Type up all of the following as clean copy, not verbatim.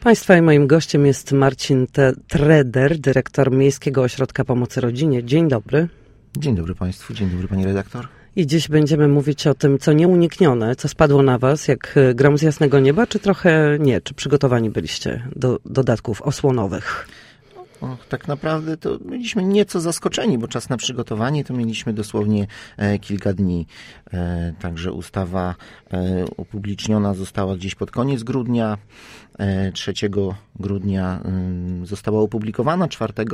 Państwa i moim gościem jest Marcin Treder, dyrektor Miejskiego Ośrodka Pomocy Rodzinie. Dzień dobry. Dzień dobry Państwu, dzień dobry Pani redaktor. I dziś będziemy mówić o tym, co nieuniknione, co spadło na Was jak grom z jasnego nieba, czy trochę nie? Czy przygotowani byliście do dodatków osłonowych? Tak naprawdę to byliśmy nieco zaskoczeni, bo czas na przygotowanie to mieliśmy dosłownie kilka dni. Także ustawa upubliczniona została gdzieś pod koniec grudnia. 3 grudnia została opublikowana,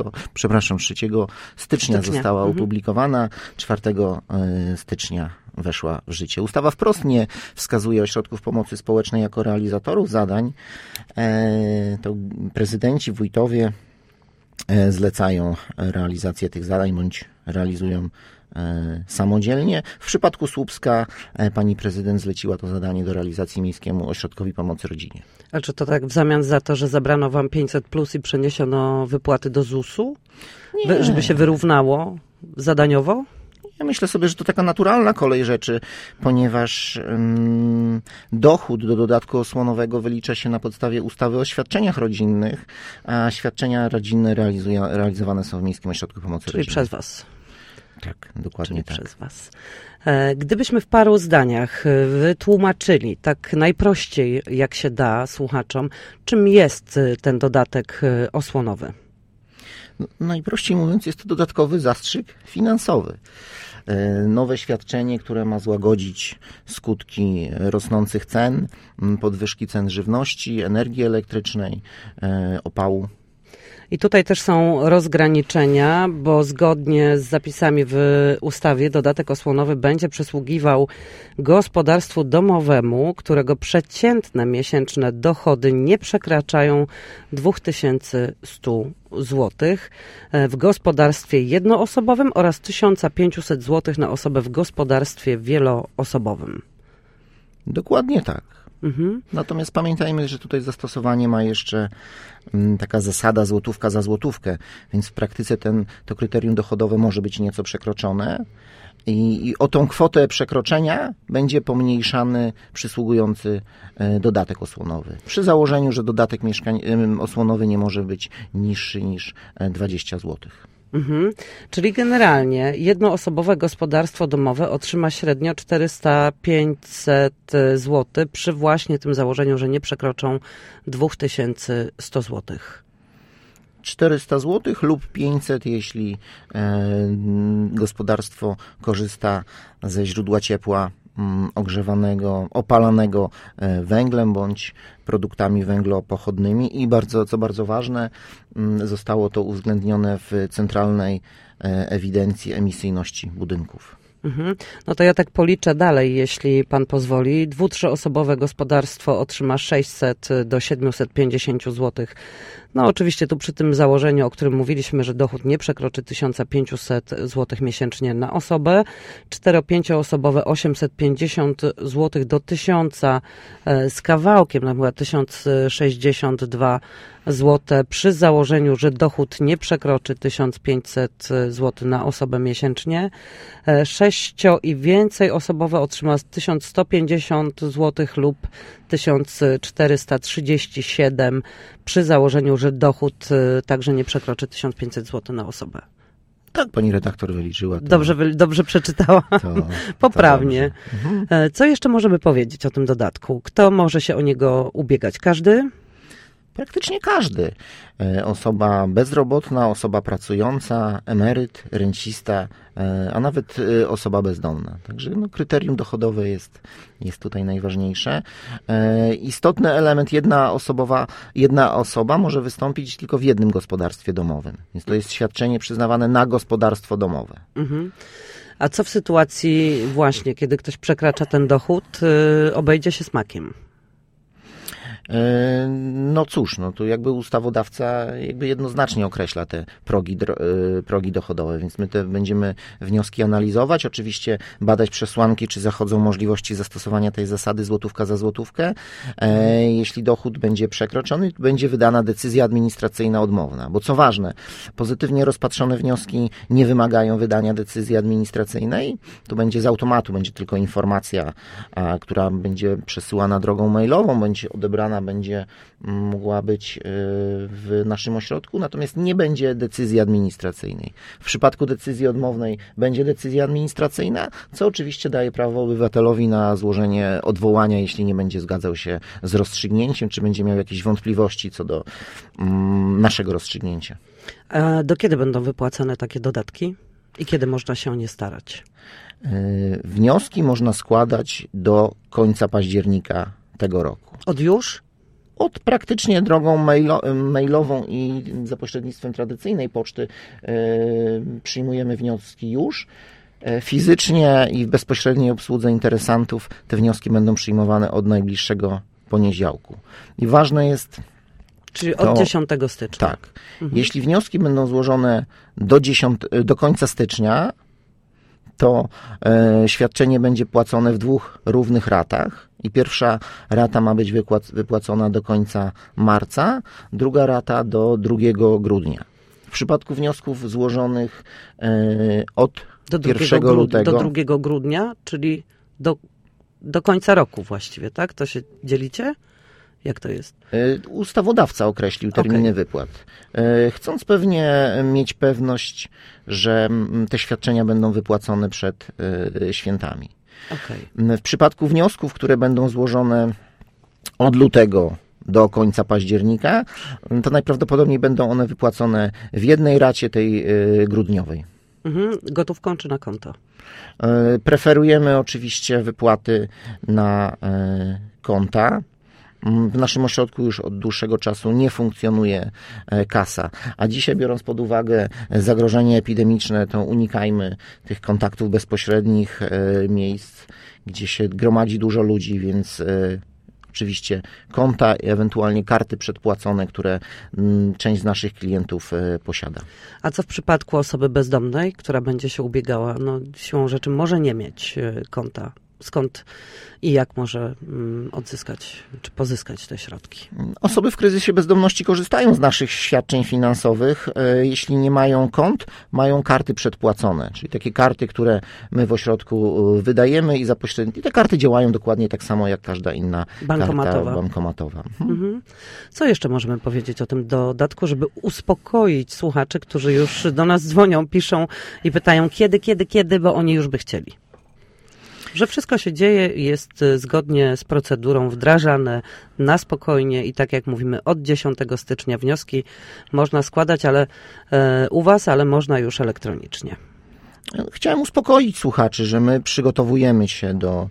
3 stycznia została opublikowana, 4 stycznia weszła w życie. Ustawa wprost nie wskazuje ośrodków pomocy społecznej jako realizatorów zadań. To prezydenci, wójtowie zlecają realizację tych zadań bądź realizują samodzielnie. W przypadku Słupska pani prezydent zleciła to zadanie do realizacji Miejskiemu Ośrodkowi Pomocy Rodzinie. A czy to tak w zamian za to, że zabrano wam 500+ i przeniesiono wypłaty do ZUS-u? Nie. Żeby się wyrównało zadaniowo? Ja myślę sobie, że to taka naturalna kolej rzeczy, ponieważ dochód do dodatku osłonowego wylicza się na podstawie ustawy o świadczeniach rodzinnych, a świadczenia rodzinne realizowane są w Miejskim Ośrodku Pomocy Rodzinie. Czyli przez Was. Tak, dokładnie tak. Przez Was. Gdybyśmy w paru zdaniach wytłumaczyli, tak najprościej jak się da słuchaczom, czym jest ten dodatek osłonowy? Najprościej mówiąc, jest to dodatkowy zastrzyk finansowy. Nowe świadczenie, które ma złagodzić skutki rosnących cen, podwyżki cen żywności, energii elektrycznej, opału. I tutaj też są rozgraniczenia, bo zgodnie z zapisami w ustawie dodatek osłonowy będzie przysługiwał gospodarstwu domowemu, którego przeciętne miesięczne dochody nie przekraczają 2100 zł, w gospodarstwie jednoosobowym oraz 1500 zł na osobę w gospodarstwie wieloosobowym. Dokładnie tak. Natomiast pamiętajmy, że tutaj zastosowanie ma jeszcze taka zasada złotówka za złotówkę, więc w praktyce to kryterium dochodowe może być nieco przekroczone i o tą kwotę przekroczenia będzie pomniejszany przysługujący dodatek osłonowy. Przy założeniu, że dodatek osłonowy nie może być niższy niż 20 zł. Czyli generalnie jednoosobowe gospodarstwo domowe otrzyma średnio 400-500 zł przy właśnie tym założeniu, że nie przekroczą 2100 zł. 400 zł lub 500, jeśli gospodarstwo korzysta ze źródła ciepła ogrzewanego, opalanego węglem bądź produktami węglopochodnymi i co bardzo ważne, zostało to uwzględnione w centralnej ewidencji emisyjności budynków. No to ja tak policzę dalej, jeśli pan pozwoli. 2-3-osobowe gospodarstwo otrzyma 600 do 750 zł. No oczywiście tu przy tym założeniu, o którym mówiliśmy, że dochód nie przekroczy 1500 zł miesięcznie na osobę. 4-5-osobowe 850 zł do 1000 z kawałkiem, na przykład 1062 zł przy założeniu, że dochód nie przekroczy 1500 zł na osobę miesięcznie. 6 i więcej osobowe otrzyma 1150 zł lub 1437 przy założeniu, że dochód także nie przekroczy 1500 zł na osobę. Tak, pani redaktor wyliczyła. Dobrze przeczytała. Poprawnie. Co jeszcze możemy powiedzieć o tym dodatku? Kto może się o niego ubiegać? Każdy? Praktycznie każdy. Osoba bezrobotna, osoba pracująca, emeryt, rencista, a nawet osoba bezdomna. Także kryterium dochodowe jest tutaj najważniejsze. Istotny element, jedna osoba może wystąpić tylko w jednym gospodarstwie domowym. Więc to jest świadczenie przyznawane na gospodarstwo domowe. A co w sytuacji właśnie, kiedy ktoś przekracza ten dochód, obejdzie się smakiem? No cóż, tu jakby ustawodawca jednoznacznie określa te progi dochodowe, więc my te będziemy wnioski analizować, oczywiście badać przesłanki, czy zachodzą możliwości zastosowania tej zasady złotówka za złotówkę. Jeśli dochód będzie przekroczony, będzie wydana decyzja administracyjna odmowna, bo co ważne, pozytywnie rozpatrzone wnioski nie wymagają wydania decyzji administracyjnej, tu będzie z automatu, będzie tylko informacja, która będzie przesyłana drogą mailową, będzie odebrana wykonana, będzie mogła być w naszym ośrodku, natomiast nie będzie decyzji administracyjnej. W przypadku decyzji odmownej będzie decyzja administracyjna, co oczywiście daje prawo obywatelowi na złożenie odwołania, jeśli nie będzie zgadzał się z rozstrzygnięciem, czy będzie miał jakieś wątpliwości co do naszego rozstrzygnięcia. A do kiedy będą wypłacane takie dodatki i kiedy można się o nie starać? Wnioski można składać do końca października tego roku. Od już? Od praktycznie drogą mailową i za pośrednictwem tradycyjnej poczty przyjmujemy wnioski już. Fizycznie i w bezpośredniej obsłudze interesantów te wnioski będą przyjmowane od najbliższego poniedziałku. I ważne jest... Czyli od 10 stycznia. Tak. Jeśli wnioski będą złożone do końca stycznia, to świadczenie będzie płacone w 2 równych ratach i pierwsza rata ma być wypłacona do końca marca, druga rata do 2 grudnia. W przypadku wniosków złożonych od 1 lutego... Do 2 grudnia, czyli do końca roku właściwie, tak? To się dzielicie? Jak to jest? Ustawodawca określił terminy wypłat. Chcąc pewnie mieć pewność, że te świadczenia będą wypłacone przed świętami. W przypadku wniosków, które będą złożone od lutego do końca października, to najprawdopodobniej będą one wypłacone w jednej racie, tej grudniowej. Gotówką czy na konto? Preferujemy oczywiście wypłaty na konta. W naszym ośrodku już od dłuższego czasu nie funkcjonuje kasa, a dzisiaj, biorąc pod uwagę zagrożenie epidemiczne, to unikajmy tych kontaktów bezpośrednich, miejsc, gdzie się gromadzi dużo ludzi, więc oczywiście konta i ewentualnie karty przedpłacone, które część z naszych klientów posiada. A co w przypadku osoby bezdomnej, która będzie się ubiegała? No, siłą rzeczy może nie mieć konta. Skąd i jak może odzyskać czy pozyskać te środki? Osoby w kryzysie bezdomności korzystają z naszych świadczeń finansowych. Jeśli nie mają kont, mają karty przedpłacone, czyli takie karty, które my w ośrodku wydajemy i te karty działają dokładnie tak samo jak każda inna karta bankomatowa. Co jeszcze możemy powiedzieć o tym dodatku, żeby uspokoić słuchaczy, którzy już do nas dzwonią, piszą i pytają kiedy, bo oni już by chcieli? Że wszystko się dzieje i jest zgodnie z procedurą wdrażane na spokojnie i tak jak mówimy, od 10 stycznia wnioski można składać, ale u was, ale można już elektronicznie. Chciałem uspokoić słuchaczy, że my przygotowujemy się do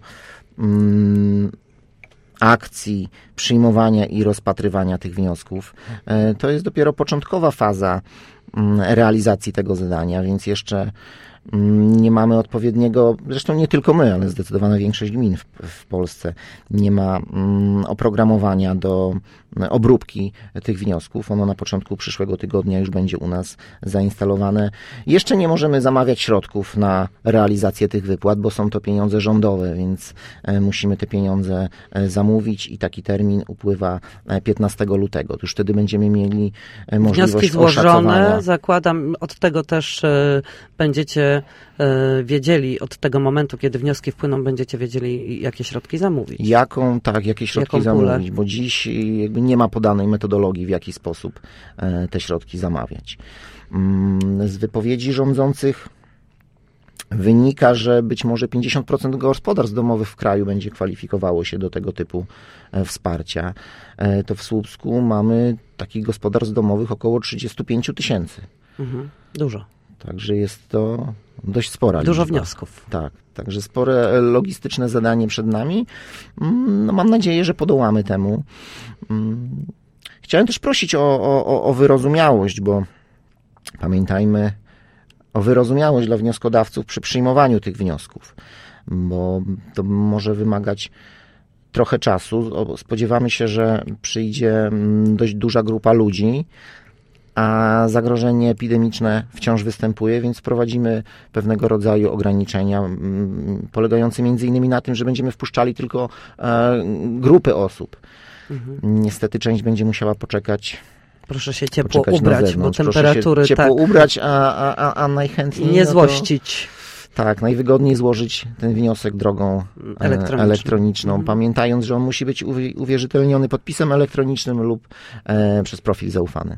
akcji przyjmowania i rozpatrywania tych wniosków. To jest dopiero początkowa faza realizacji tego zadania, więc jeszcze nie mamy odpowiedniego, zresztą nie tylko my, ale zdecydowana większość gmin w Polsce nie ma oprogramowania do obróbki tych wniosków. Ono na początku przyszłego tygodnia już będzie u nas zainstalowane. Jeszcze nie możemy zamawiać środków na realizację tych wypłat, bo są to pieniądze rządowe, więc musimy te pieniądze zamówić i taki termin upływa 15 lutego. Już wtedy będziemy mieli możliwość wnioski złożone, oszacowania. zakładam, od tego też będziecie wiedzieli, od tego momentu, kiedy wnioski wpłyną, będziecie wiedzieli, jakie środki zamówić. Jakie środki zamówić, bo dziś jakby nie ma podanej metodologii, w jaki sposób te środki zamawiać. Z wypowiedzi rządzących wynika, że być może 50% gospodarstw domowych w kraju będzie kwalifikowało się do tego typu wsparcia. To w Słupsku mamy takich gospodarstw domowych około 35 000. Dużo. Także jest to dość spora liczba. Dużo wniosków. Tak, także spore logistyczne zadanie przed nami. No, mam nadzieję, że podołamy temu. Chciałem też prosić o wyrozumiałość, bo pamiętajmy o wyrozumiałość dla wnioskodawców przy przyjmowaniu tych wniosków, bo to może wymagać trochę czasu. Spodziewamy się, że przyjdzie dość duża grupa ludzi, a zagrożenie epidemiczne wciąż występuje, więc wprowadzimy pewnego rodzaju ograniczenia polegające między innymi na tym, że będziemy wpuszczali tylko grupy osób. Niestety część będzie musiała poczekać. Proszę się ciepło ubrać, bo temperatury proszę się ciepło ubrać, a najchętniej nie złościć. Tak, najwygodniej złożyć ten wniosek drogą elektroniczną, pamiętając, że on musi być uwierzytelniony podpisem elektronicznym lub przez profil zaufany.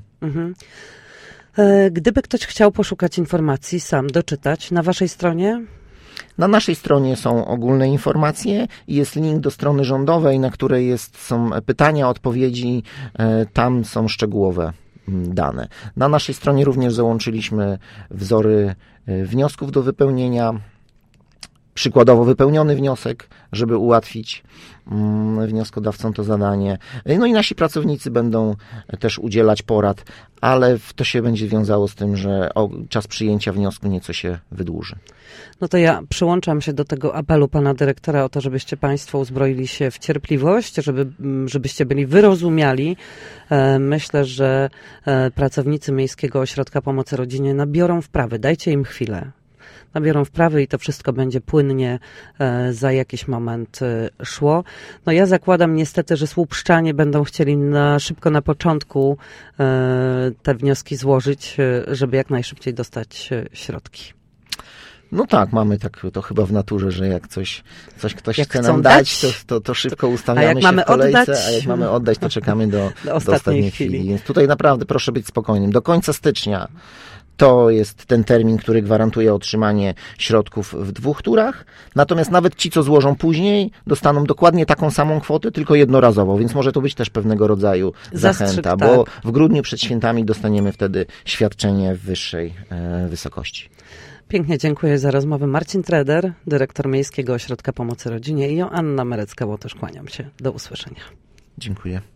Gdyby ktoś chciał poszukać informacji, sam doczytać na waszej stronie? Na naszej stronie są ogólne informacje i jest link do strony rządowej, na której są pytania, odpowiedzi, tam są szczegółowe dane. Na naszej stronie również załączyliśmy wzory wniosków do wypełnienia, przykładowo wypełniony wniosek, żeby ułatwić wnioskodawcom to zadanie. No i nasi pracownicy będą też udzielać porad, ale to się będzie wiązało z tym, że czas przyjęcia wniosku nieco się wydłuży. No to ja przyłączam się do tego apelu pana dyrektora o to, żebyście państwo uzbroili się w cierpliwość, żebyście byli wyrozumiali. Myślę, że pracownicy Miejskiego Ośrodka Pomocy Rodzinie nabiorą wprawy. Dajcie im chwilę. Nabiorą wprawy i to wszystko będzie płynnie za jakiś moment szło. No ja zakładam niestety, że słupszczanie będą chcieli szybko na początku te wnioski złożyć, żeby jak najszybciej dostać środki. No tak, mamy to chyba w naturze, że jak coś ktoś chce nam dać, to szybko ustawiamy się w kolejce, a jak mamy oddać, to czekamy do ostatniej chwili. Więc tutaj naprawdę proszę być spokojnym. Do końca stycznia to jest ten termin, który gwarantuje otrzymanie środków w 2 turach. Natomiast nawet ci, co złożą później, dostaną dokładnie taką samą kwotę, tylko jednorazowo, więc może to być też pewnego rodzaju zachęta, bo w grudniu przed świętami dostaniemy wtedy świadczenie w wyższej wysokości. Pięknie dziękuję za rozmowę. Marcin Treder, dyrektor Miejskiego Ośrodka Pomocy Rodzinie, i Joanna Merecka, bo też kłaniam się. Do usłyszenia. Dziękuję.